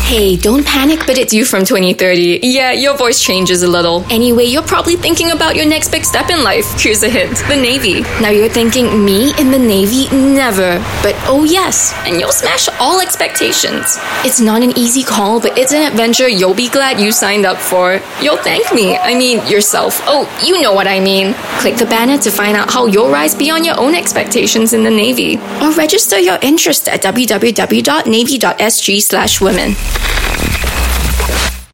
Hey, don't panic, but it's you from 2030. Yeah, your voice changes a little. Anyway, you're probably thinking about your next big step in life. Here's a hint. The Navy. Now you're thinking, me in the Navy? Never. But oh yes, and you'll smash all expectations. It's not an easy call, but it's an adventure you'll be glad you signed up for. You'll thank me. I mean, yourself. Oh, you know what I mean. Click the banner to find out how you'll rise beyond your own expectations in the Navy. Or register your interest at www.navy.sg/women.